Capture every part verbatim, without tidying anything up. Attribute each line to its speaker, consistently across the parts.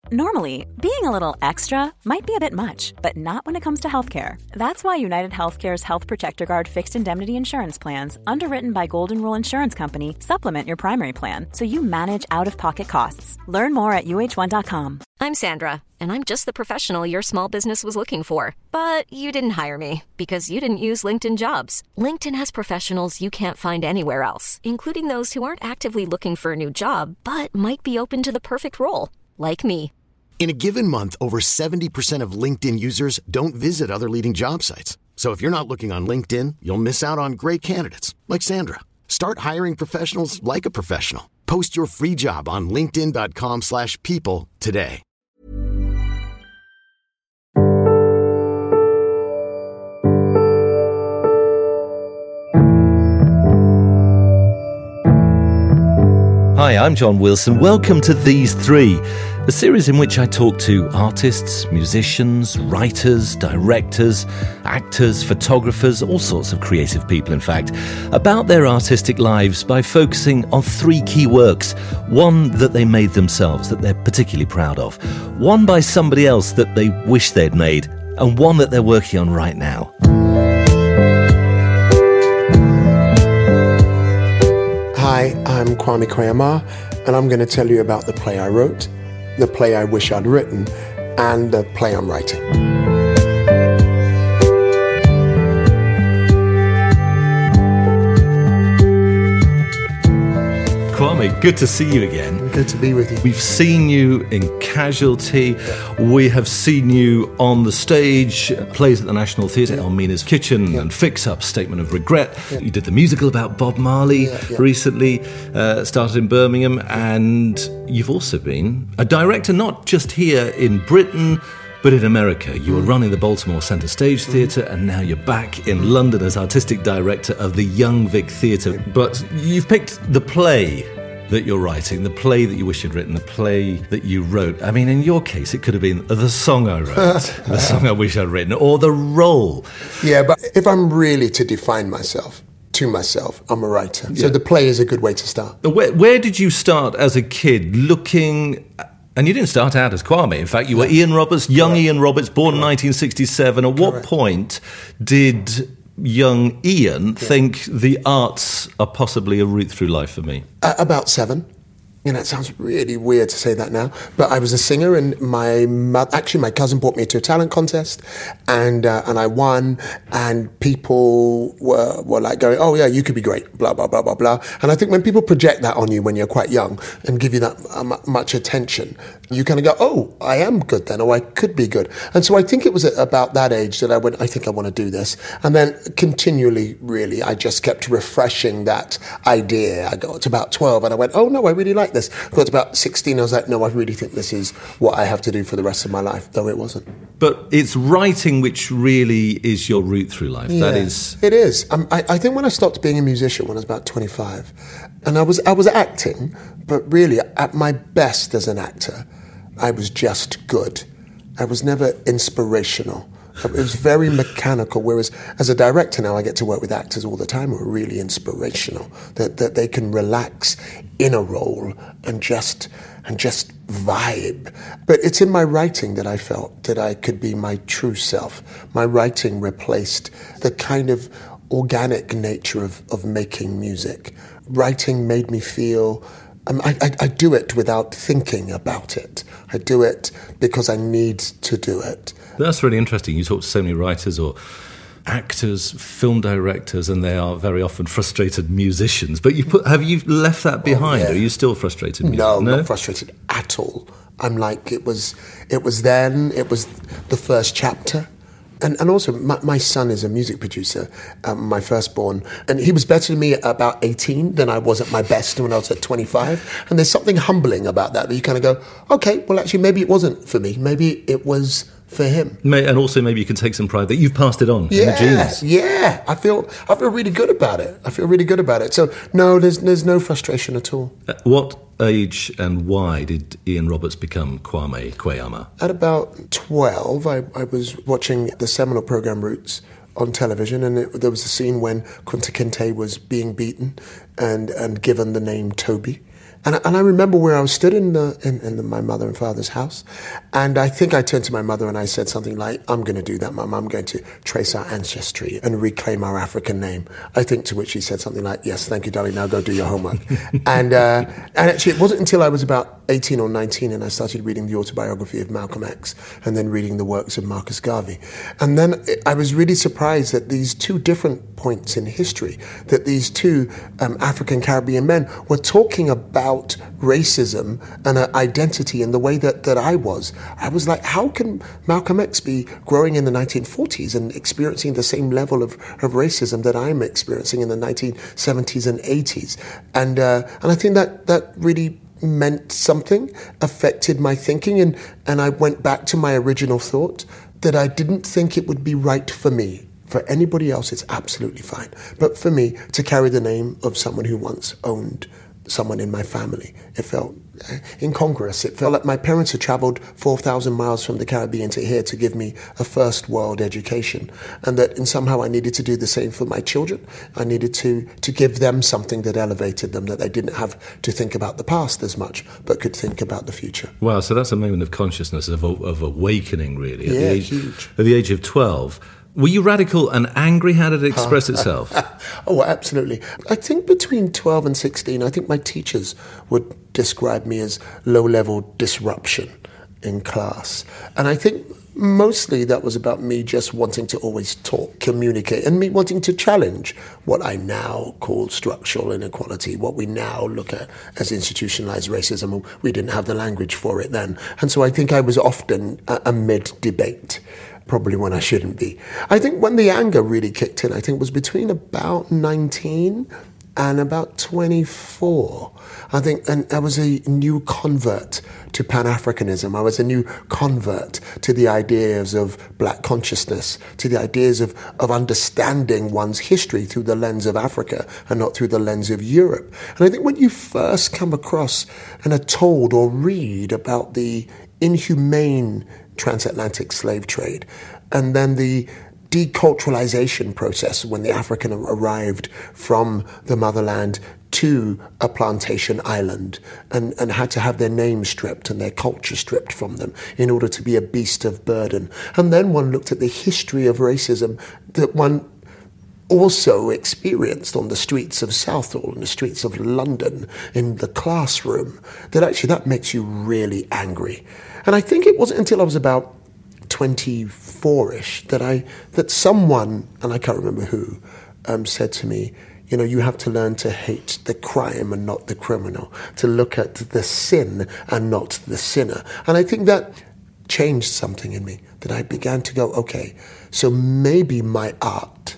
Speaker 1: Normally, being a little extra might be a bit much, but not when it comes to healthcare. That's why United Healthcare's Health Protector Guard fixed indemnity insurance plans, underwritten by Golden Rule Insurance Company, supplement your primary plan so you manage out-of-pocket costs. Learn more at U H one dot com.
Speaker 2: I'm Sandra, and I'm just the professional your small business was looking for. But you didn't hire me because you didn't use LinkedIn Jobs. LinkedIn has professionals you can't find anywhere else, including those who aren't actively looking for a new job, but might be open to the perfect role, like me.
Speaker 3: In a given month, over seventy percent of LinkedIn users don't visit other leading job sites. So if you're not looking on LinkedIn, you'll miss out on great candidates like Sandra. Start hiring professionals like a professional. Post your free job on linkedin dot com slash people today.
Speaker 4: Hi, I'm John Wilson. Welcome to These Three, a series in which I talk to artists, musicians, writers, directors, actors, photographers, all sorts of creative people, in fact, about their artistic lives by focusing on three key works. One that they made themselves, that they're particularly proud of. One by somebody else that they wish they'd made. And one that they're working on right now.
Speaker 5: Hi, I'm Kwame Kwei-Armah, and I'm going to tell you about the play I wrote, the play I wish I'd written, and the play I'm writing.
Speaker 4: Kwame, good to see you again.
Speaker 5: Good to be with you.
Speaker 4: We've seen you in Casualty. Yeah. We have seen you on the stage, plays at the National Theatre, yeah. Elmina's Kitchen, yeah. and Fix Up, Statement of Regret. Yeah. You did the musical about Bob Marley yeah, yeah. recently, uh, started in Birmingham, and you've also been a director not just here in Britain, but in America. You were running the Baltimore Centre Stage Theatre, and now you're back in London as artistic director of the Young Vic Theatre. But you've picked the play that you're writing, the play that you wish you'd written, the play that you wrote. I mean, in your case, it could have been the song I wrote, the song I wish I'd written, or the role.
Speaker 5: Yeah, but if I'm really to define myself, to myself, I'm a writer. Yeah. So the play is a good way to start.
Speaker 4: Where, where did you start as a kid looking... And you didn't start out as Kwame. In fact, you were Ian Roberts, young Correct. Ian Roberts, born Correct. in nineteen sixty-seven. At what Correct. point did young Ian yeah. think the arts are possibly a route through life for me?
Speaker 5: Uh, about seven. You know, it sounds really weird to say that now, but I was a singer, and my mother, actually my cousin brought me to a talent contest, and uh, and I won, and people were were like going, oh yeah, you could be great, blah blah blah blah blah. And I think when people project that on you when you're quite young and give you that uh, much attention, you kind of go, oh, I am good then, or I could be good. And so I think it was at about that age that I went, I think I want to do this, and then continually, really, I just kept refreshing that idea. I got to about twelve, and I went, oh no, I really like this. I got to about sixteen, I was like, no, I really think this is what I have to do for the rest of my life, though it wasn't.
Speaker 4: But it's writing which really is your route through life.
Speaker 5: Yeah,
Speaker 4: that is...
Speaker 5: It is. Um, I, I think when I stopped being a musician when I was about twenty-five, and I was I was acting, but really at my best as an actor, I was just good. I was never inspirational. It was very mechanical, whereas as a director now I get to work with actors all the time who are really inspirational, that that they can relax in a role and just and just vibe. But it's in my writing that I felt that I could be my true self. My writing replaced the kind of organic nature of, of making music. Writing made me feel... Um, I, I, I do it without thinking about it. I do it because I need to do it.
Speaker 4: That's really interesting. You talk to so many writers or actors, film directors, and they are very often frustrated musicians. But you put, have you left that behind? Oh, yeah. Are you still frustrated? Music?
Speaker 5: No, no, not frustrated at all. I'm like, it was, it was then, it was the first chapter. And and also, my, my son is a music producer, um, my firstborn, and he was better than me at about eighteen than I was at my best when I was at twenty-five. And there's something humbling about that, that you kind of go, okay, well, actually, maybe it wasn't for me. Maybe it was for him.
Speaker 4: May, and also maybe you can take some pride that you've passed it on
Speaker 5: yeah,
Speaker 4: in the genes.
Speaker 5: Yeah, I feel I feel really good about it. I feel really good about it. So, no, there's there's no frustration at all.
Speaker 4: At what age and why did Ian Roberts become Kwame Kwei-Armah?
Speaker 5: At about twelve, I, I was watching the seminal programme Roots on television, and it, there was a scene when Kunta Kinte was being beaten and, and given the name Toby. And, and I remember where I was stood in, the, in, in the, my mother and father's house. And I think I turned to my mother and I said something like, I'm going to do that, Mum. I'm going to trace our ancestry and reclaim our African name. I think to which she said something like, yes, thank you, darling. Now go do your homework. and uh, and actually, it wasn't until I was about eighteen or nineteen and I started reading the autobiography of Malcolm X and then reading the works of Marcus Garvey. And then I was really surprised that these two different points in history, that these two um, African Caribbean men were talking about racism and uh, identity in the way that, that I was. I was like, how can Malcolm X be growing in the nineteen forties and experiencing the same level of, of racism that I'm experiencing in the nineteen seventies and eighties? And uh, and I think that that really meant something, affected my thinking, and, and I went back to my original thought that I didn't think it would be right for me. For anybody else, it's absolutely fine. But for me, to carry the name of someone who once owned someone in my family, it felt incongruous. It felt like my parents had traveled four thousand miles from the Caribbean to here to give me a first world education, and that and somehow I needed to do the same for my children. I needed to, to give them something that elevated them, that they didn't have to think about the past as much, but could think about the future.
Speaker 4: Wow, so that's a moment of consciousness, of, of awakening, really. At
Speaker 5: Yeah,
Speaker 4: the age,
Speaker 5: huge.
Speaker 4: At the age of twelve. Were you radical and angry? How did it express itself?
Speaker 5: Oh, absolutely. I think between twelve and sixteen, I think my teachers would describe me as low-level disruption in class. And I think mostly that was about me just wanting to always talk, communicate, and me wanting to challenge what I now call structural inequality, what we now look at as institutionalized racism. We didn't have the language for it then. And so I think I was often amid debate, probably when I shouldn't be. I think when the anger really kicked in, I think it was between about nineteen and about twenty-four. I think, and I was a new convert to Pan-Africanism. I was a new convert to the ideas of black consciousness, to the ideas of, of understanding one's history through the lens of Africa and not through the lens of Europe. And I think when you first come across and are told or read about the inhumane transatlantic slave trade, and then the deculturalization process when the African arrived from the motherland to a plantation island and, and had to have their name stripped and their culture stripped from them in order to be a beast of burden. And then one looked at the history of racism that one also experienced on the streets of Southall, in the streets of London, in the classroom, that actually that makes you really angry. And I think it wasn't until I was about twenty-four-ish that I that someone, and I can't remember who, um, said to me, you know, you have to learn to hate the crime and not the criminal, to look at the sin and not the sinner. And I think that changed something in me, that I began to go, okay, so maybe my art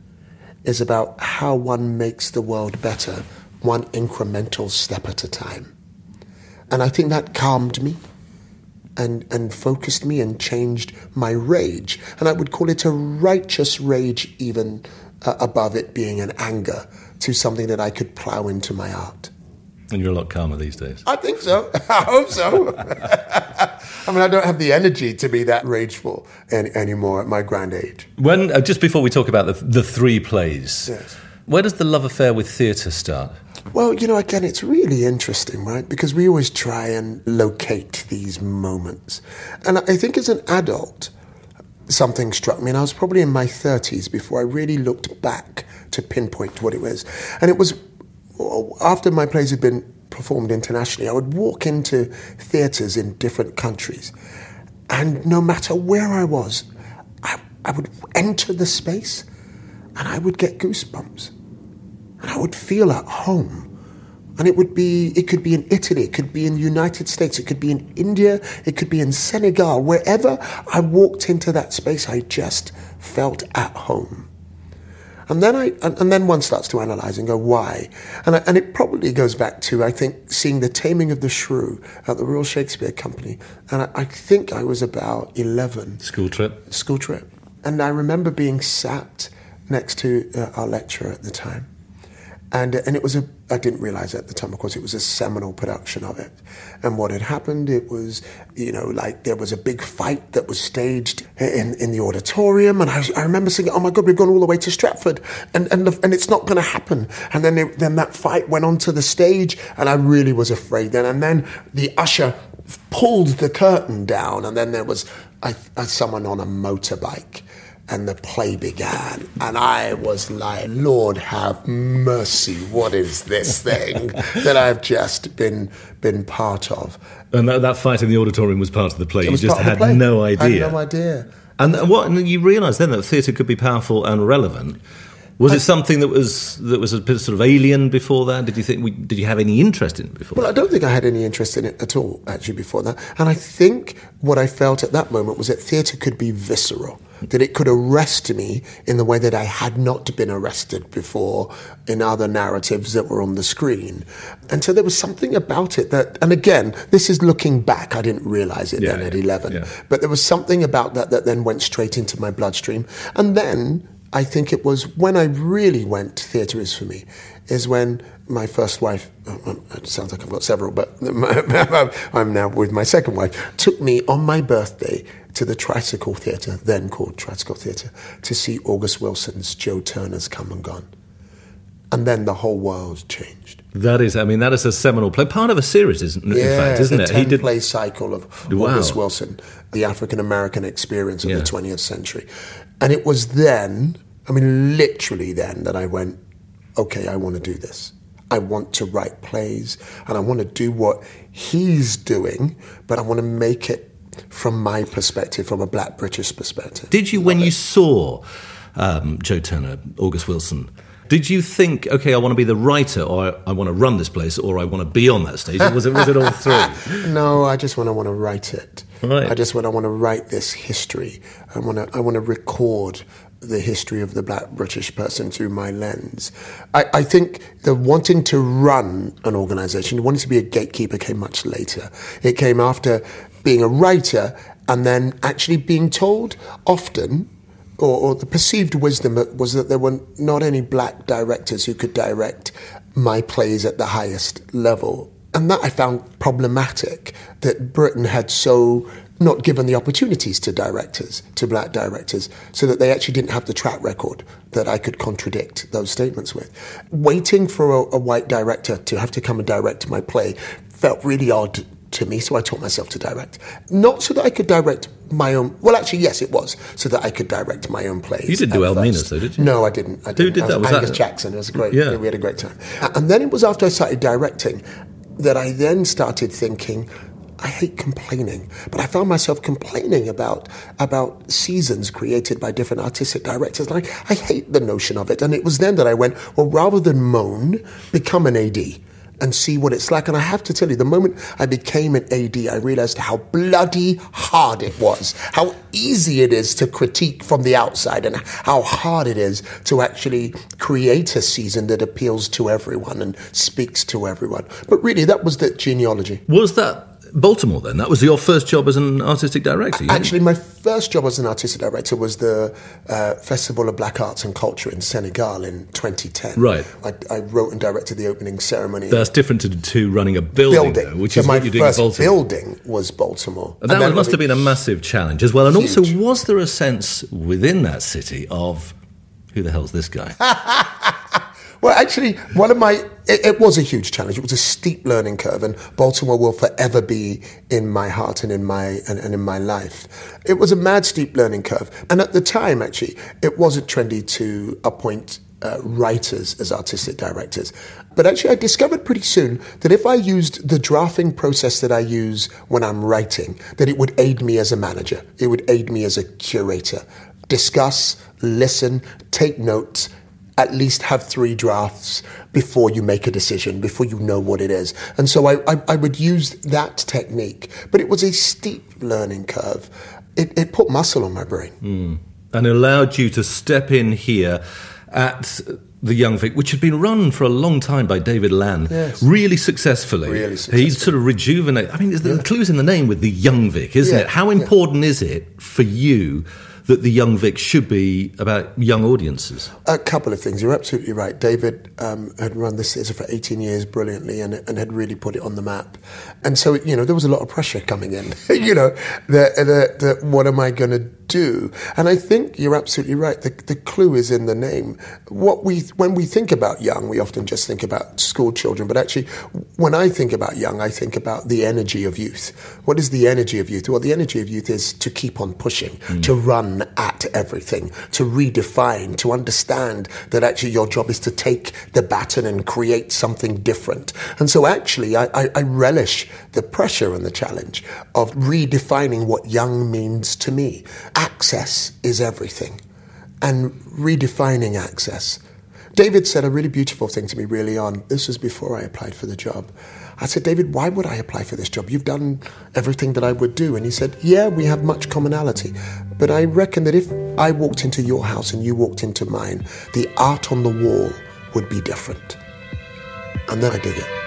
Speaker 5: is about how one makes the world better, one incremental step at a time. And I think that calmed me and, and focused me and changed my rage. And I would call it a righteous rage, even uh, above it being an anger, to something that I could plow into my art.
Speaker 4: And you're a lot calmer these days.
Speaker 5: I think so. I hope so. I mean, I don't have the energy to be that rageful any, anymore at my grand age.
Speaker 4: When uh, just before we talk about the, the three plays,
Speaker 5: Yes.
Speaker 4: Where does the love affair with theatre start?
Speaker 5: Well, you know, again, it's really interesting, right? Because we always try and locate these moments. And I think as an adult, something struck me, and I was probably in my thirties before I really looked back to pinpoint what it was. And it was after my plays had been performed internationally, I would walk into theatres in different countries, and no matter where I was, I, I would enter the space and I would get goosebumps. And I would feel at home. And it would be, it could be in Italy, it could be in the United States, it could be in India, it could be in Senegal. Wherever I walked into that space, I just felt at home. And then I, and, and then one starts to analyse and go, why? And I, and it probably goes back to, I think, seeing The Taming of the Shrew at the Royal Shakespeare Company. And I, I think I was about eleven.
Speaker 4: School trip?
Speaker 5: School trip. And I remember being sat next to uh, our lecturer at the time. And, uh, and it was a I didn't realise at the time, of course, it was a seminal production of it. And what had happened, it was, you know, like there was a big fight that was staged in, in the auditorium. And I, was, I remember saying, oh my God, we've gone all the way to Stratford and and, the, and it's not going to happen. And then it, then that fight went onto the stage and I really was afraid then. And then the usher pulled the curtain down and then there was I, I, someone on a motorbike. And the play began, and I was like, Lord have mercy, what is this thing that I've just been been part of?
Speaker 4: And that, that fight in the auditorium was part of the play.
Speaker 5: It
Speaker 4: you just had no idea.
Speaker 5: I had no idea.
Speaker 4: And what? And you realised then that theatre could be powerful and relevant. Was I, it something that was that was a bit sort of alien before that? Did you think? We, did you have any interest in it before?
Speaker 5: Well,
Speaker 4: that?
Speaker 5: I don't think I had any interest in it at all, actually, before that. And I think what I felt at that moment was that theatre could be visceral, that it could arrest me in the way that I had not been arrested before in other narratives that were on the screen. And so there was something about it that, and again, this is looking back, I didn't realise it yeah, then at eleven, yeah. But there was something about that that then went straight into my bloodstream. And then I think it was when I really went, theatre is for me, is when my first wife, it sounds like I've got several, but I'm now with my second wife, took me on my birthday to the Tricycle Theatre, then called Tricycle Theatre, to see August Wilson's Joe Turner's Come and Gone. And then the whole world changed.
Speaker 4: That is, I mean, that is a seminal play, part of a series, isn't it?
Speaker 5: Yeah,
Speaker 4: in fact, isn't
Speaker 5: the
Speaker 4: it?
Speaker 5: ten
Speaker 4: He did
Speaker 5: play cycle of
Speaker 4: wow.
Speaker 5: August Wilson, the African-American experience of
Speaker 4: yeah.
Speaker 5: the twentieth century. And it was then, I mean, literally then, that I went, okay, I want to do this. I want to write plays, and I want to do what he's doing, but I want to make it from my perspective, from a black British perspective.
Speaker 4: Did you, when you saw um, Joe Turner, August Wilson, did you think, okay, I want to be the writer, or I, I want to run this place, or I want to be on that stage? Or was it was it all three?
Speaker 5: No, I just want to want to write it.
Speaker 4: Right.
Speaker 5: I just want to want to write this history. I want to I want to record the history of the black British person through my lens. I, I think the wanting to run an organisation, wanting to be a gatekeeper came much later. It came after being a writer and then actually being told often, or, or the perceived wisdom was that there were not any black directors who could direct my plays at the highest level. And that I found problematic, that Britain had so not given the opportunities to directors, to black directors, so that they actually didn't have the track record that I could contradict those statements with. Waiting for a, a white director to have to come and direct my play felt really odd to me, so I taught myself to direct. Not so that I could direct my own... Well, actually, yes, it was, so that I could direct my own plays.
Speaker 4: You didn't do Elmina's, though, did you?
Speaker 5: No, I didn't. I didn't.
Speaker 4: Who did that?
Speaker 5: Was
Speaker 4: was
Speaker 5: Angus
Speaker 4: that...
Speaker 5: Jackson. It was great.
Speaker 4: Yeah.
Speaker 5: We had a great time. And then it was after I started directing that I then started thinking, I hate complaining, but I found myself complaining about about seasons created by different artistic directors. And I, I hate the notion of it. And it was then that I went, well, rather than moan, become an A D and see what it's like. And I have to tell you, the moment I became an A D, I realized how bloody hard it was, how easy it is to critique from the outside, and how hard it is to actually create a season that appeals to everyone and speaks to everyone. But really, that was the genealogy.
Speaker 4: Was that Baltimore then? That was your first job as an artistic director?
Speaker 5: Actually, my first job as an artistic director was the uh, Festival of Black Arts and Culture in Senegal in twenty ten.
Speaker 4: Right.
Speaker 5: I, I wrote and directed the opening ceremony.
Speaker 4: That's different to, to running a building,
Speaker 5: building.
Speaker 4: Though, which
Speaker 5: so
Speaker 4: is
Speaker 5: my
Speaker 4: what you're doing in Baltimore.
Speaker 5: first building was Baltimore.
Speaker 4: And that
Speaker 5: and
Speaker 4: must have been a massive challenge as well. And
Speaker 5: huge.
Speaker 4: also, was there a sense within that city of, who the hell's this guy?
Speaker 5: Well, actually, one of my... It, it was a huge challenge. It was a steep learning curve, and Baltimore will forever be in my heart and in my and, and in my life. It was a mad steep learning curve. And at the time, actually, it wasn't trendy to appoint uh, writers as artistic directors. But actually, I discovered pretty soon that if I used the drafting process that I use when I'm writing, that it would aid me as a manager. It would aid me as a curator. Discuss, listen, take notes, at least have three drafts before you make a decision, before you know what it is. And so I, I, I would use that technique. But it was a steep learning curve. It, it put muscle on my brain.
Speaker 4: Mm. And allowed you to step in here at the Young Vic, which had been run for a long time by David Land,
Speaker 5: yes.
Speaker 4: really successfully.
Speaker 5: Really successfully.
Speaker 4: He sort of rejuvenated. I mean, there's the
Speaker 5: yeah.
Speaker 4: clues in the name with the Young Vic, isn't
Speaker 5: yeah.
Speaker 4: it? How important
Speaker 5: yeah.
Speaker 4: is it for you that the Young Vic should be about young audiences?
Speaker 5: A couple of things. You're absolutely right. David um, had run this theatre for eighteen years brilliantly and, and had really put it on the map. And so, you know, there was a lot of pressure coming in. you know, the, the, the, what am I going to do? And I think you're absolutely right. The, the clue is in the name. What we, when we think about young, we often just think about school children. But actually, when I think about young, I think about the energy of youth. What is the energy of youth? Well, the energy of youth is to keep on pushing, mm. to run at everything, to redefine, to understand that actually your job is to take the baton and create something different. And so actually, I, I, I relish the pressure and the challenge of redefining what young means to me. Access is everything, and redefining access. David said a really beautiful thing to me really on. This was before I applied for the job. I said, David, why would I apply for this job? You've done everything that I would do. And he said, yeah, we have much commonality. But I reckon that if I walked into your house and you walked into mine, the art on the wall would be different. And then I dig it.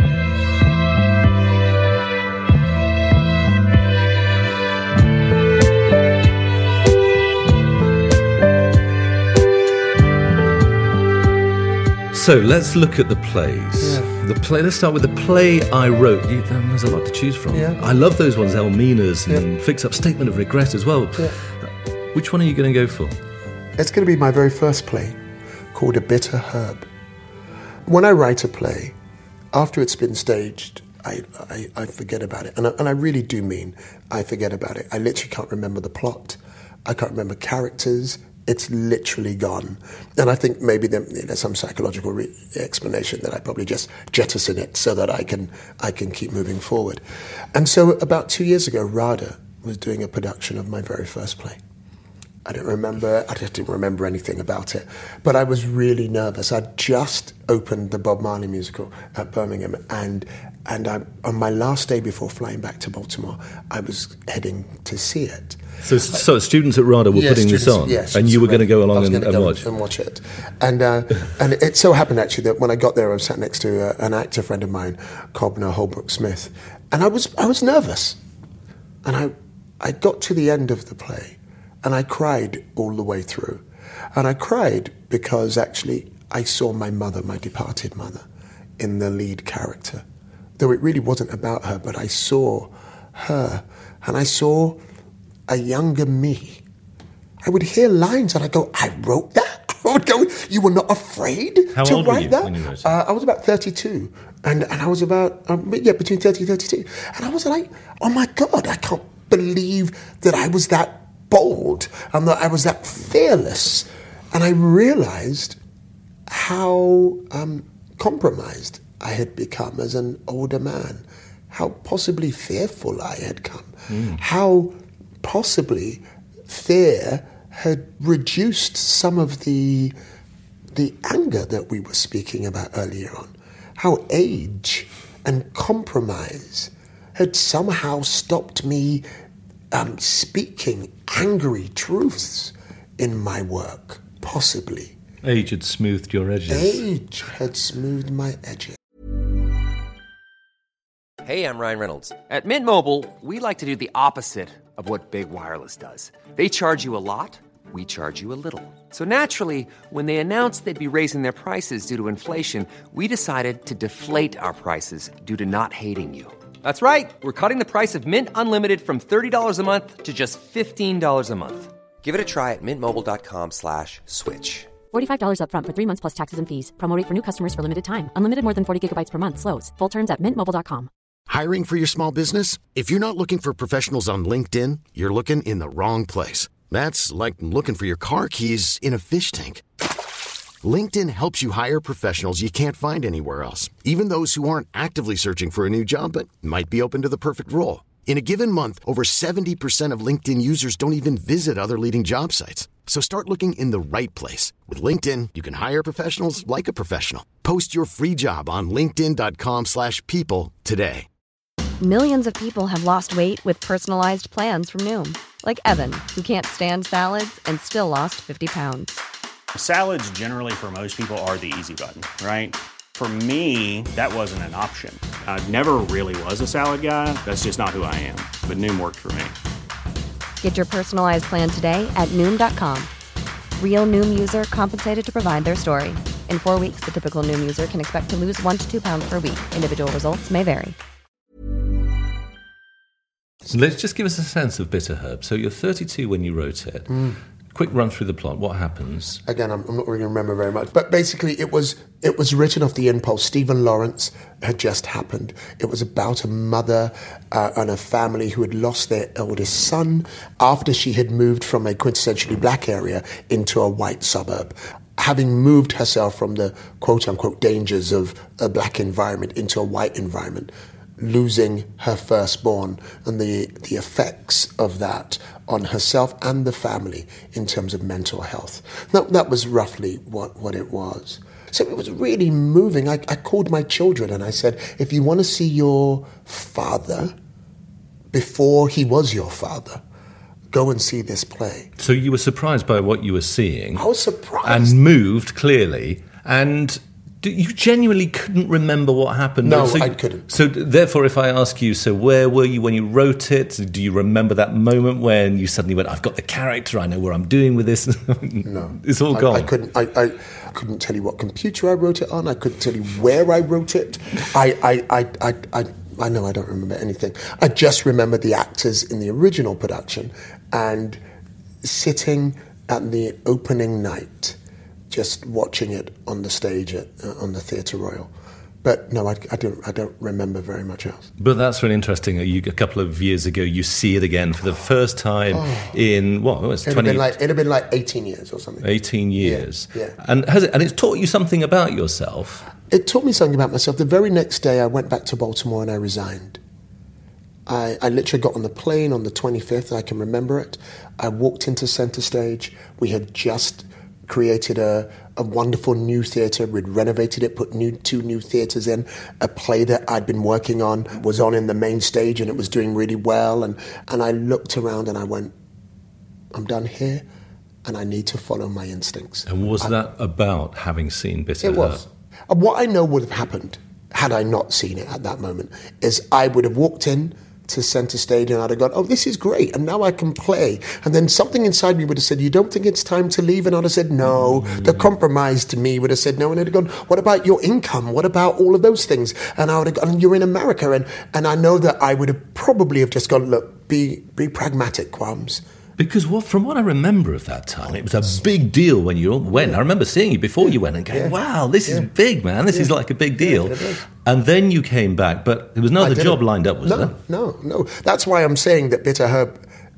Speaker 4: So let's look at the plays. Yeah. The play. Let's start with the play I wrote. You, um, there's a lot to choose from.
Speaker 5: Yeah.
Speaker 4: I love those ones, Elmina's and yeah. Fix Up, Statement of Regret as well.
Speaker 5: Yeah.
Speaker 4: Which one are you going to go for?
Speaker 5: It's going to be my very first play, called A Bitter Herb. When I write a play, after it's been staged, I, I, I forget about it. And I, and I really do mean I forget about it. I literally can't remember the plot. I can't remember characters. It's literally gone. And I think maybe there, you know, some psychological re- explanation that I probably just jettison it so that I can I can keep moving forward. And so about two years ago, RADA was doing a production of my very first play. I don't remember, I just didn't remember anything about it. But I was really nervous. I'd just opened the Bob Marley musical at Birmingham, and and I, on my last day before flying back to Baltimore, I was heading to see it.
Speaker 4: So, so students at RADA were
Speaker 5: yeah,
Speaker 4: putting this on,
Speaker 5: yeah,
Speaker 4: and you were going to go along and, and
Speaker 5: go
Speaker 4: watch?
Speaker 5: and watch it. And uh, and it so happened, actually, that when I got there, I was sat next to uh, an actor friend of mine, Cobner Holbrook Smith, and I was I was nervous. And I I got to the end of the play, and I cried all the way through. And I cried because, actually, I saw my mother, my departed mother, in the lead character. Though it really wasn't about her, but I saw her, and I saw a younger me. I would hear lines and I'd go, I wrote that? I would go, you were not afraid
Speaker 4: How
Speaker 5: to
Speaker 4: old
Speaker 5: write
Speaker 4: were you
Speaker 5: that?
Speaker 4: when you wrote it?
Speaker 5: Uh, I was about thirty-two. And, and I was about, um, yeah, between thirty and thirty-two. And I was like, oh my God, I can't believe that I was that bold and that I was that fearless. And I realized how um, compromised I had become as an older man, how possibly fearful I had come, mm. how possibly fear had reduced some of the the anger that we were speaking about earlier on, how age and compromise had somehow stopped me um, speaking angry truths in my work, possibly.
Speaker 4: Age had smoothed your edges.
Speaker 5: Age had smoothed my edges.
Speaker 6: Hey, I'm Ryan Reynolds. At Mint Mobile, we like to do the opposite of what Big Wireless does. They charge you a lot, we charge you a little. So naturally, when they announced they'd be raising their prices due to inflation, we decided to deflate our prices due to not hating you. That's right. We're cutting the price of Mint Unlimited from thirty dollars a month to just fifteen dollars a month. Give it a try at mintmobile.com slash switch.
Speaker 7: forty-five dollars up front for three months plus taxes and fees. Promo rate for new customers for limited time. Unlimited more than forty gigabytes per month. Slows full terms at mint mobile dot com.
Speaker 3: Hiring for your small business? If you're not looking for professionals on LinkedIn, you're looking in the wrong place. That's like looking for your car keys in a fish tank. LinkedIn helps you hire professionals you can't find anywhere else, even those who aren't actively searching for a new job but might be open to the perfect role. In a given month, over seventy percent of LinkedIn users don't even visit other leading job sites. So start looking in the right place. With LinkedIn, you can hire professionals like a professional. Post your free job on linkedin.com slash people today.
Speaker 8: Millions of people have lost weight with personalized plans from Noom. Like Evan, who can't stand salads and still lost fifty pounds.
Speaker 9: Salads generally for most people are the easy button, right? For me, that wasn't an option. I never really was a salad guy. That's just not who I am. But Noom worked for me.
Speaker 8: Get your personalized plan today at Noom dot com. Real Noom user compensated to provide their story. In four weeks, the typical Noom user can expect to lose one to two pounds per week. Individual results may vary.
Speaker 4: So let's just give us a sense of Bitter Herb. So you're thirty-two when you wrote it.
Speaker 5: Mm.
Speaker 4: Quick run through the plot. What happens?
Speaker 5: Again, I'm, I'm not really going to remember very much. But basically, it was it was written off the impulse. Stephen Lawrence had just happened. It was about a mother uh, and a family who had lost their eldest son after she had moved from a quintessentially black area into a white suburb. Having moved herself from the quote-unquote dangers of a black environment into a white environment, losing her firstborn and the, the effects of that on herself and the family in terms of mental health. That, that was roughly what, what it was. So it was really moving. I, I called my children and I said, if you want to see your father before he was your father, go and see this play.
Speaker 4: So you were surprised by what you were seeing.
Speaker 5: I was surprised.
Speaker 4: And moved, clearly. And you genuinely couldn't remember what happened?
Speaker 5: No,
Speaker 4: so,
Speaker 5: I couldn't.
Speaker 4: So therefore, if I ask you, so where were you when you wrote it? Do you remember that moment when you suddenly went, I've got the character, I know where I'm doing with this?
Speaker 5: No.
Speaker 4: It's all
Speaker 5: I,
Speaker 4: gone.
Speaker 5: I couldn't I, I couldn't tell you what computer I wrote it on. I couldn't tell you where I wrote it. I I, I, I, I I know I don't remember anything. I just remember the actors in the original production and sitting at the opening night, just watching it on the stage at, uh, on the Theatre Royal. But no, I, I don't. I don't remember very much else.
Speaker 4: But that's really interesting. You, a couple of years ago, you see it again for the first time
Speaker 5: oh.
Speaker 4: in what? It was
Speaker 5: it'd
Speaker 4: twenty.
Speaker 5: Have been like, it'd have been like eighteen years or something.
Speaker 4: Eighteen years.
Speaker 5: Yeah. yeah.
Speaker 4: And has it? And it's taught you something about yourself.
Speaker 5: It taught me something about myself. The very next day, I went back to Baltimore and I resigned. I, I literally got on the plane on the twenty-fifth. I can remember it. I walked into Centre Stage. We had just created a, a wonderful new theatre. We'd renovated it, put new two new theatres in. A play that I'd been working on was on in the main stage and it was doing really well. And, and I looked around and I went, I'm done here and I need to follow my instincts.
Speaker 4: And was
Speaker 5: I,
Speaker 4: that about having seen Bitter Herb?
Speaker 5: It was. And what I know would have happened had I not seen it at that moment is I would have walked in to Centre Stage and I'd have gone, oh, this is great, and now I can play. And then something inside me would have said, you don't think it's time to leave? And I'd have said, no. Mm. The compromise to me would have said no, and I'd have gone, what about your income? What about all of those things? And I would have gone, you're in America. And, and I know that I would have probably have just gone, look, be be pragmatic, Qualms.
Speaker 4: Because what, from what I remember of that time, it was a big deal when you went. Yeah. I remember seeing you before you went and going, yeah. wow, this yeah. is big, man. This yeah. is like a big deal. Yeah, and then you came back, but there was no other job lined up, was
Speaker 5: no,
Speaker 4: there?
Speaker 5: No, no, no. That's why I'm saying that Bitter Herb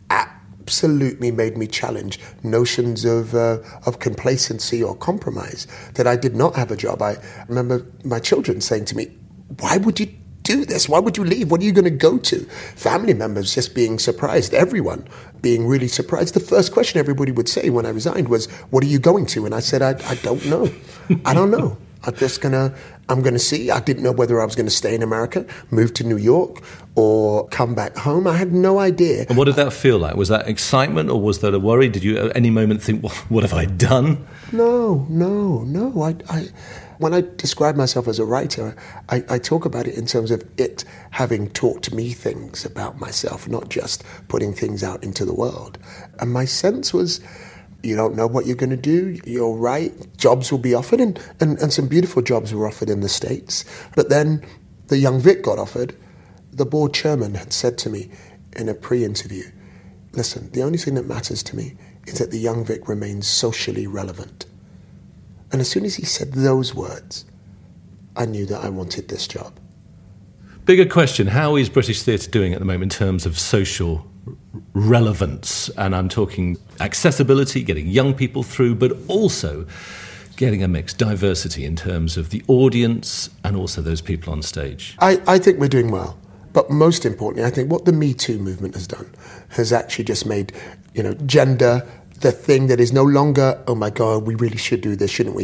Speaker 5: absolutely made me challenge notions of uh, of complacency or compromise, that I did not have a job. I remember my children saying to me, why would you do this? Why would you leave? What are you going to go to? Family members just being surprised, everyone being really surprised. The first question everybody would say when I resigned was, what are you going to? And I said, I, I don't know. I don't know. I'm just going to, I'm going to see. I didn't know whether I was going to stay in America, move to New York, or come back home. I had no idea.
Speaker 4: And what did that feel like? Was that excitement or was that a worry? Did you at any moment think, well, what have I done?
Speaker 5: No, no, no. I, I When I describe myself as a writer, I, I talk about it in terms of it having taught me things about myself, not just putting things out into the world. And my sense was, you don't know what you're going to do, you're right, jobs will be offered, and, and, and some beautiful jobs were offered in the States. But then the young Vic got offered. The board chairman had said to me in a pre-interview, listen, the only thing that matters to me is that the young Vic remains socially relevant. And as soon as he said those words, I knew that I wanted this job.
Speaker 4: Bigger question, how is British theatre doing at the moment in terms of social relevance? And I'm talking accessibility, getting young people through, but also getting a mix, diversity in terms of the audience and also those people on stage.
Speaker 5: I, I think we're doing well. But most importantly, I think what the Me Too movement has done has actually just made, you know, gender the thing that is no longer, oh my God, we really should do this, shouldn't we?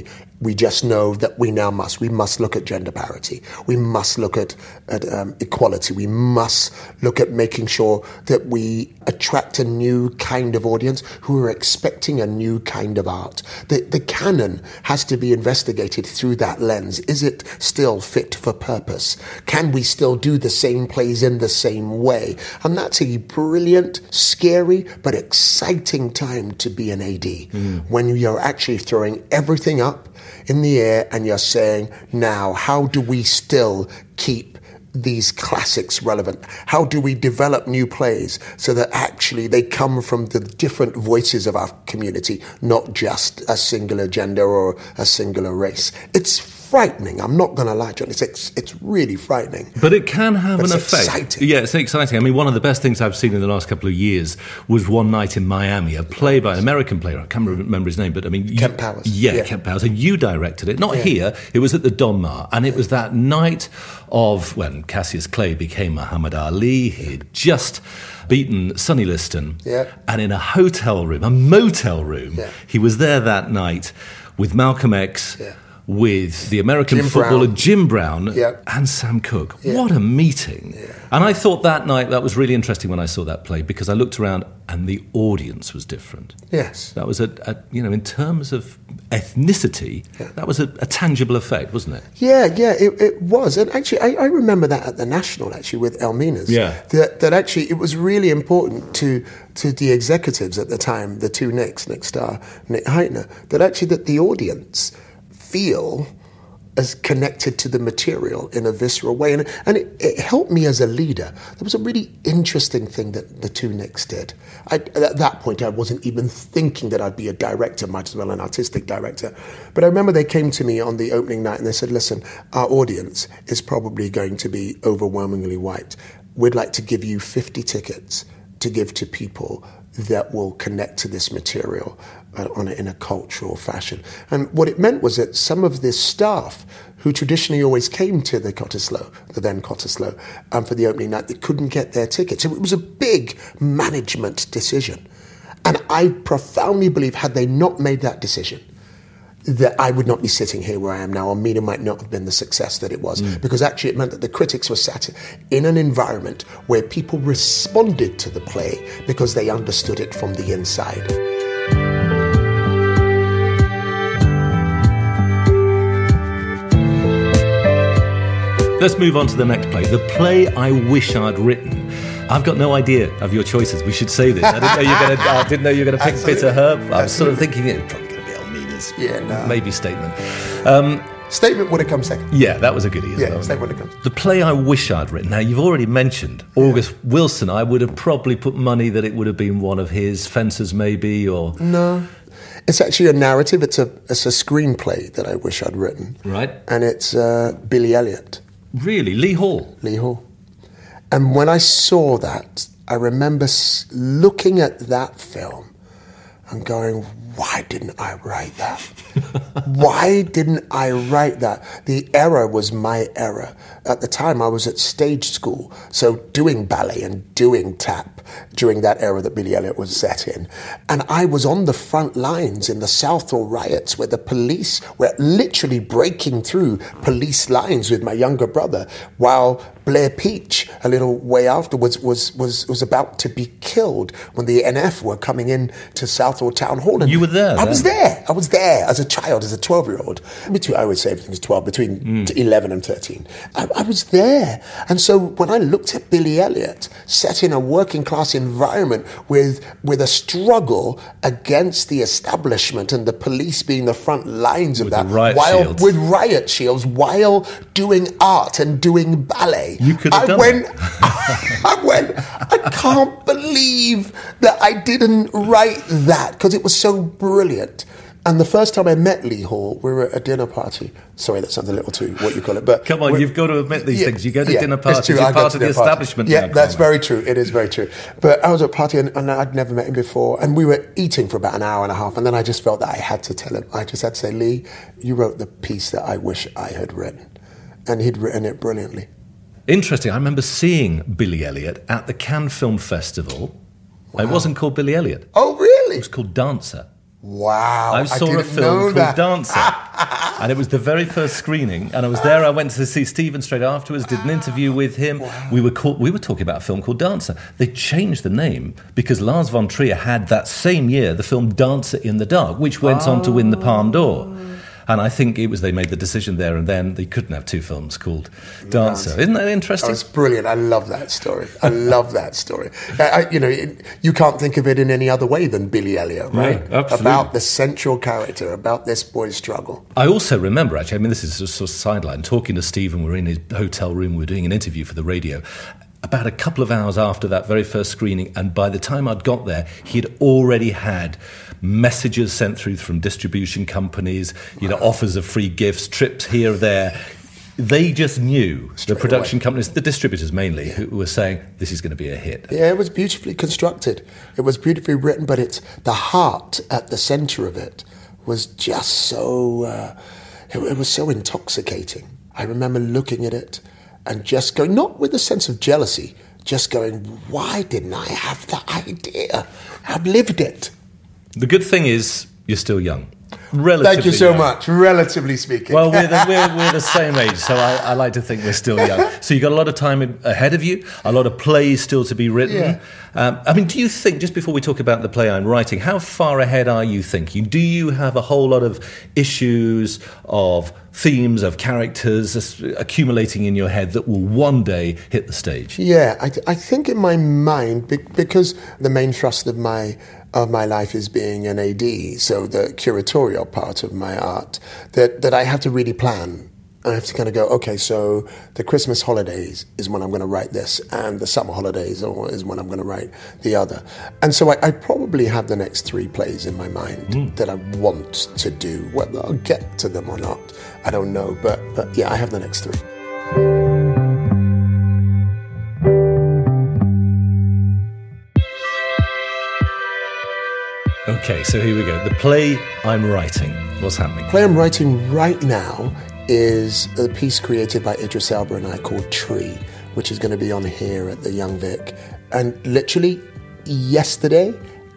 Speaker 5: We just know that we now must. We must look at gender parity. We must look at, at um, equality. We must look at making sure that we attract a new kind of audience who are expecting a new kind of art. The, the canon has to be investigated through that lens. Is it still fit for purpose? Can we still do the same plays in the same way? And that's a brilliant, scary, but exciting time to be an A D, mm. when you're actually throwing everything up in the air and you're saying, now, how do we still keep these classics relevant? How do we develop new plays so that actually they come from the different voices of our community, not just a singular gender or a singular race? It's frightening. I'm not going to lie, John. It's, it's it's really frightening.
Speaker 4: But it can have
Speaker 5: but
Speaker 4: an
Speaker 5: it's
Speaker 4: effect.
Speaker 5: Exciting.
Speaker 4: Yeah, it's exciting. I mean, one of the best things I've seen in the last couple of years was One Night in Miami, a play by an American player. I can't remember his name, but I mean... You,
Speaker 5: Kent Powers.
Speaker 4: Yeah,
Speaker 5: yeah,
Speaker 4: Kent Powers. And you directed it. Not
Speaker 5: yeah.
Speaker 4: here. It was at the Donmar. And it was that night of when Cassius Clay became Muhammad Ali. He had just beaten Sonny Liston.
Speaker 5: Yeah.
Speaker 4: And in a hotel room, a motel room,
Speaker 5: yeah.
Speaker 4: he was there that night with Malcolm X...
Speaker 5: Yeah.
Speaker 4: with the American
Speaker 5: Jim
Speaker 4: footballer
Speaker 5: Brown.
Speaker 4: Jim Brown
Speaker 5: yeah.
Speaker 4: and Sam Cooke.
Speaker 5: Yeah.
Speaker 4: What a meeting.
Speaker 5: Yeah.
Speaker 4: And I thought that night, that was really interesting when I saw that play, because I looked around and the audience was different.
Speaker 5: Yes.
Speaker 4: That was, a, a you know, in terms of ethnicity,
Speaker 5: yeah.
Speaker 4: that was a, a tangible effect, wasn't it?
Speaker 5: Yeah, yeah, it, it was. And actually, I, I remember that at the National, actually, with Elmina's.
Speaker 4: Yeah.
Speaker 5: That, that actually, it was really important to to the executives at the time, the two Nicks, Nick Starr, Nick Heitner, that actually that the audience feel as connected to the material in a visceral way. And, and it, it helped me as a leader. There was a really interesting thing that the two Nicks did. I, at that point, I wasn't even thinking that I'd be a director, might as well an artistic director. But I remember they came to me on the opening night and they said, listen, our audience is probably going to be overwhelmingly white. We'd like to give you fifty tickets to give to people that will connect to this material uh, on a, in a cultural fashion. And what it meant was that some of this staff who traditionally always came to the Cottesloe, the then Cottesloe, um, for the opening night, they couldn't get their tickets. So it was a big management decision. And I profoundly believe, had they not made that decision, that I would not be sitting here where I am now, or Mina might not have been the success that it was. Mm. Because actually it meant that the critics were sat in an environment where people responded to the play because they understood it from the inside.
Speaker 4: Let's move on to the next play. The play I wish I'd written. I've got no idea of your choices. We should say this. I didn't know you were going to. I didn't know you were going to pick
Speaker 5: Absolutely.
Speaker 4: Peter Herb. I was
Speaker 5: Absolutely.
Speaker 4: sort of thinking it probably going to be Elmina's.
Speaker 5: Yeah, no.
Speaker 4: Maybe Statement. Um,
Speaker 5: Statement would have come second.
Speaker 4: yeah, that was a goodie. As
Speaker 5: Yeah,
Speaker 4: well.
Speaker 5: Statement would have come.
Speaker 4: The play I wish I'd written. Now you've already mentioned August Wilson. I would have probably put money that it would have been one of his, Fences maybe, or
Speaker 5: No. It's actually a narrative. It's a it's a screenplay that I wish I'd written.
Speaker 4: Right.
Speaker 5: And it's uh, Billy Elliot.
Speaker 4: Really, Lee Hall.
Speaker 5: Lee Hall. And when I saw that, I remember looking at that film and going, why didn't I write that? Why didn't I write that? The error was my error. At the time, I was at stage school, so doing ballet and doing tap during that era that Billy Elliot was set in. And I was on the front lines in the Southall riots where the police were literally breaking through police lines with my younger brother, while Blair Peach, a little way afterwards, was was was about to be killed when the N F were coming in to Southall Town Hall. And
Speaker 4: you were there?
Speaker 5: I
Speaker 4: then?
Speaker 5: was there. I was there as a child, as a twelve-year-old. Between, I would say everything was twelve, between mm. eleven and thirteen. I, I was there. And so when I looked at Billy Elliot, set in a working-class environment with, with a struggle against the establishment and the police being the front lines of
Speaker 4: with
Speaker 5: that,
Speaker 4: riot
Speaker 5: while
Speaker 4: shields.
Speaker 5: with riot shields, while doing art and doing ballet.
Speaker 4: You could have
Speaker 5: I
Speaker 4: done
Speaker 5: went,
Speaker 4: it.
Speaker 5: I went, I can't believe that I didn't write that, because it was so brilliant. And the first time I met Lee Hall, we were at a dinner party. Sorry, that sounds a little too, what you call it. But
Speaker 4: Come on, you've got to admit these
Speaker 5: yeah,
Speaker 4: things. You go to
Speaker 5: yeah,
Speaker 4: dinner
Speaker 5: it's
Speaker 4: parties,
Speaker 5: true.
Speaker 4: you're
Speaker 5: I go
Speaker 4: part
Speaker 5: to
Speaker 4: of the
Speaker 5: dinner parties.
Speaker 4: establishment
Speaker 5: Yeah,
Speaker 4: now,
Speaker 5: that's
Speaker 4: Conrad.
Speaker 5: very true. It is very true. But I was at a party and, and I'd never met him before. And we were eating for about an hour and a half. And then I just felt that I had to tell him. I just had to say, Lee, you wrote the piece that I wish I had written. And he'd written it brilliantly.
Speaker 4: Interesting. I remember seeing Billy Elliot at the Cannes Film Festival.
Speaker 5: Wow.
Speaker 4: It wasn't called Billy Elliot.
Speaker 5: Oh, really?
Speaker 4: It was called Dancer.
Speaker 5: Wow.
Speaker 4: I saw
Speaker 5: I
Speaker 4: a
Speaker 5: didn't
Speaker 4: film
Speaker 5: know
Speaker 4: called
Speaker 5: that.
Speaker 4: Dancer. And it was the very first screening, and I was there. I went to see Stephen straight afterwards, did an interview with him. Wow. We were called, we were talking about a film called Dancer. They changed the name because Lars von Trier had that same year the film Dancer in the Dark, which went oh. on to win the Palme d'Or. And I think it was they made the decision there and then they couldn't have two films called Dancer. Dancer. Isn't that interesting?
Speaker 5: Oh, it's brilliant. I love that story. I love that story. I, you know, it, you can't think of it in any other way than Billy Elliot, right?
Speaker 4: No, absolutely.
Speaker 5: About the central character, about this boy's struggle.
Speaker 4: I also remember, actually, I mean, this is a sort of sideline, talking to Stephen, we're in his hotel room, we're doing an interview for the radio, about a couple of hours after that very first screening, and by the time I'd got there, he had already had messages sent through from distribution companies, you know, offers of free gifts, trips here, there. They just knew, Straight the production away. companies, the distributors mainly, yeah. who were saying, this is going to be a hit.
Speaker 5: Yeah, it was beautifully constructed. It was beautifully written, but it's the heart at the centre of it was just so, uh, it, it was so intoxicating. I remember looking at it and just going, not with a sense of jealousy, just going, why didn't I have that idea? I've lived it.
Speaker 4: The good thing is, you're still young. Relatively
Speaker 5: Thank you so
Speaker 4: young.
Speaker 5: much, relatively speaking.
Speaker 4: Well, we're the, we're, we're the same age, so I, I like to think we're still young. So you've got a lot of time ahead of you, a lot of plays still to be written.
Speaker 5: Yeah.
Speaker 4: Um, I mean, do you think, just before we talk about the play I'm writing, how far ahead are you thinking? Do you have a whole lot of issues, of themes, of characters accumulating in your head that will one day hit the stage?
Speaker 5: Yeah, I, I think in my mind, because the main thrust of my of my life is being an A D, so the curatorial part of my art, that, that I have to really plan. I have to kind of go, okay, so the Christmas holidays is when I'm going to write this, and the summer holidays is when I'm going to write the other. And so I, I probably have the next three plays in my mind mm. that I want to do. Whether I'll get to them or not, I don't know. But, but yeah, I have the next three.
Speaker 4: Okay, so here we go. The play I'm writing. What's happening?
Speaker 5: The play I'm writing right now is a piece created by Idris Elba and I called Tree, which is going to be on here at the Young Vic. And literally yesterday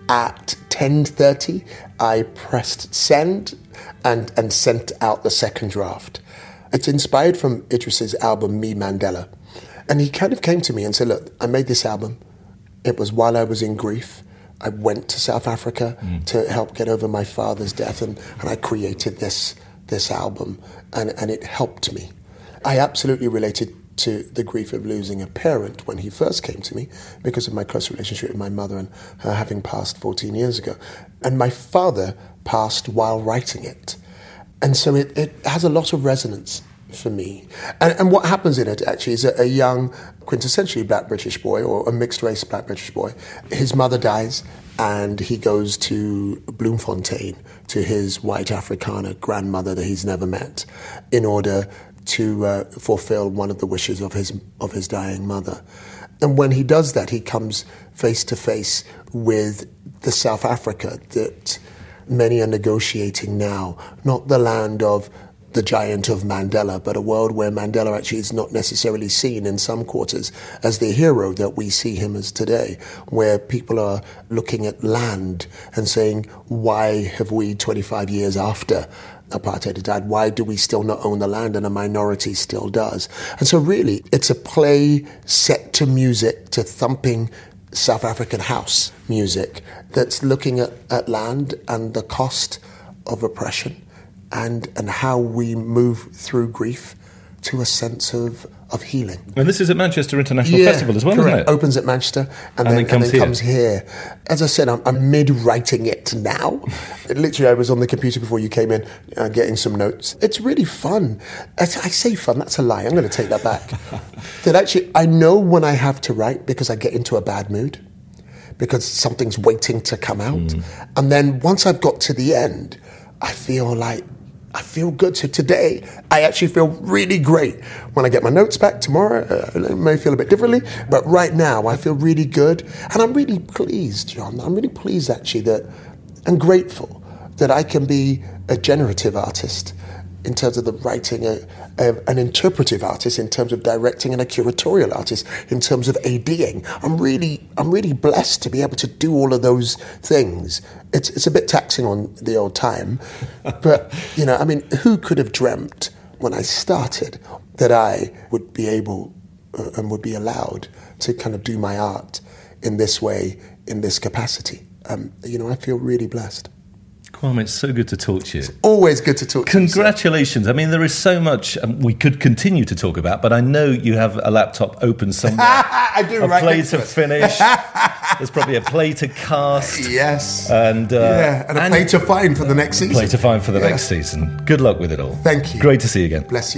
Speaker 5: at ten thirty, I pressed send and, and sent out the second draft. It's inspired from Idris's album, Me Mandela. And he kind of came to me and said, look, I made this album. It was while I was in grief. I went to South Africa mm. to help get over my father's death, and, and I created this this album, and, and it helped me. I absolutely related to the grief of losing a parent when he first came to me because of my close relationship with my mother and her having passed fourteen years ago. And my father passed while writing it. And so it, it has a lot of resonance for me. And, and what happens in it actually is a, a young, quintessentially black British boy, or a mixed race black British boy, his mother dies and he goes to Bloemfontein to his white Afrikaner grandmother that he's never met in order to uh, fulfill one of the wishes of his of his dying mother. And when he does that, he comes face to face with the South Africa that many are negotiating now, not the land of the giant of Mandela, but a world where Mandela actually is not necessarily seen in some quarters as the hero that we see him as today, where people are looking at land and saying, why have we, twenty-five years after apartheid died, why do we still not own the land and a minority still does? And so really, it's a play set to music, to thumping South African house music that's looking at, at land and the cost of oppression and and how we move through grief to a sense of, of healing.
Speaker 4: And this is at Manchester International yeah, Festival as well,
Speaker 5: correct.
Speaker 4: Isn't it?
Speaker 5: Opens at Manchester and, and then, then, comes, and then here. comes here. As I said, I'm, I'm mid-writing it now. Literally, I was on the computer before you came in uh, getting some notes. It's really fun. I, I say fun, that's a lie. I'm going to take that back. That actually, I know when I have to write because I get into a bad mood, because something's waiting to come out. Mm. And then once I've got to the end, I feel like I feel good. So today, I actually feel really great. When I get my notes back tomorrow, uh, it may feel a bit differently, but right now I feel really good. And I'm really pleased, John. I'm really pleased, actually, that and grateful that I can be a generative artist in terms of the writing, a, a, an interpretive artist in terms of directing, and a curatorial artist in terms of ADing. I'm really, I'm really blessed to be able to do all of those things. It's it's a bit taxing on the old time, but you know, I mean, who could have dreamt when I started that I would be able uh, and would be allowed to kind of do my art in this way, in this capacity? Um, you know, I feel really blessed.
Speaker 4: Kwame, it's so good to talk to you.
Speaker 5: It's always good to talk to you.
Speaker 4: Congratulations. I mean, there is so much um, we could continue to talk about, but I know you have a laptop open somewhere.
Speaker 5: I do,
Speaker 4: a
Speaker 5: right
Speaker 4: play
Speaker 5: next
Speaker 4: to
Speaker 5: to it.
Speaker 4: finish. There's probably a play to cast.
Speaker 5: Yes.
Speaker 4: And, uh,
Speaker 5: yeah, and a
Speaker 4: and
Speaker 5: play to find for the next season.
Speaker 4: Play to find for the
Speaker 5: Yeah.
Speaker 4: next season. Good luck with it all.
Speaker 5: Thank you.
Speaker 4: Great to see you again.
Speaker 5: Bless you.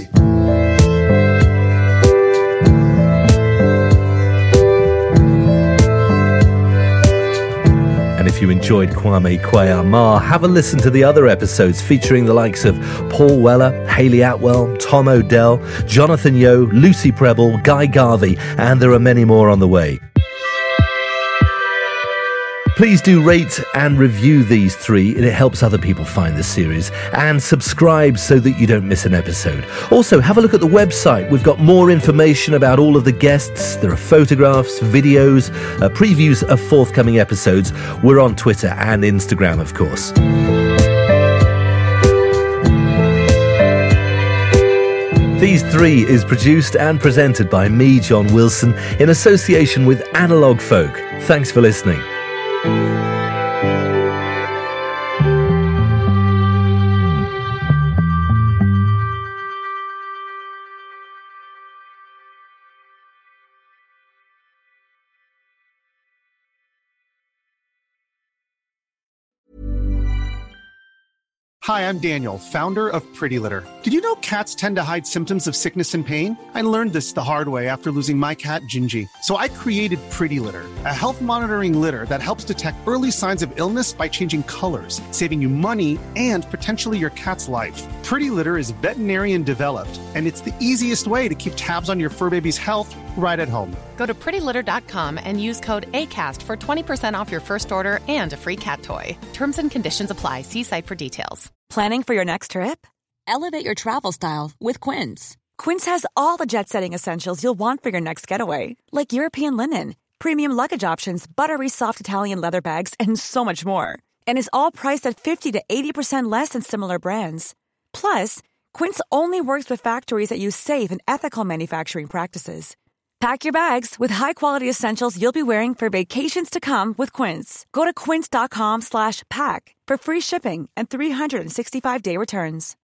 Speaker 4: If you enjoyed Kwame Kwei-Armah, have a listen to the other episodes featuring the likes of Paul Weller, Hayley Atwell, Tom Odell, Jonathan Yeo, Lucy Preble, Guy Garvey, and there are many more on the way. Please do rate and review these three. It helps other people find the series. And subscribe so that you don't miss an episode. Also, have a look at the website. We've got more information about all of the guests. There are photographs, videos, uh, previews of forthcoming episodes. We're on Twitter and Instagram, of course. These Three is produced and presented by me, John Wilson, in association with Analog Folk. Thanks for listening.
Speaker 10: Hi, I'm Daniel, founder of Pretty Litter. Did you know cats tend to hide symptoms of sickness and pain? I learned this the hard way after losing my cat, Gingy. So I created Pretty Litter, a health monitoring litter that helps detect early signs of illness by changing colors, saving you money and potentially your cat's life. Pretty Litter is veterinarian developed, and it's the easiest way to keep tabs on your fur baby's health right at home.
Speaker 11: Go to pretty litter dot com and use code ACAST for twenty percent off your first order and a free cat toy. Terms and conditions apply. See site for details.
Speaker 1: Planning for your next trip?
Speaker 12: Elevate your travel style with Quince.
Speaker 1: Quince has all the jet-setting essentials you'll want for your next getaway, like European linen, premium luggage options, buttery soft Italian leather bags, and so much more. And is all priced at fifty to eighty percent less than similar brands. Plus, Quince only works with factories that use safe and ethical manufacturing practices. Pack your bags with high-quality essentials you'll be wearing for vacations to come with Quince. Go to quince dot com slash pack for free shipping and three sixty-five day returns.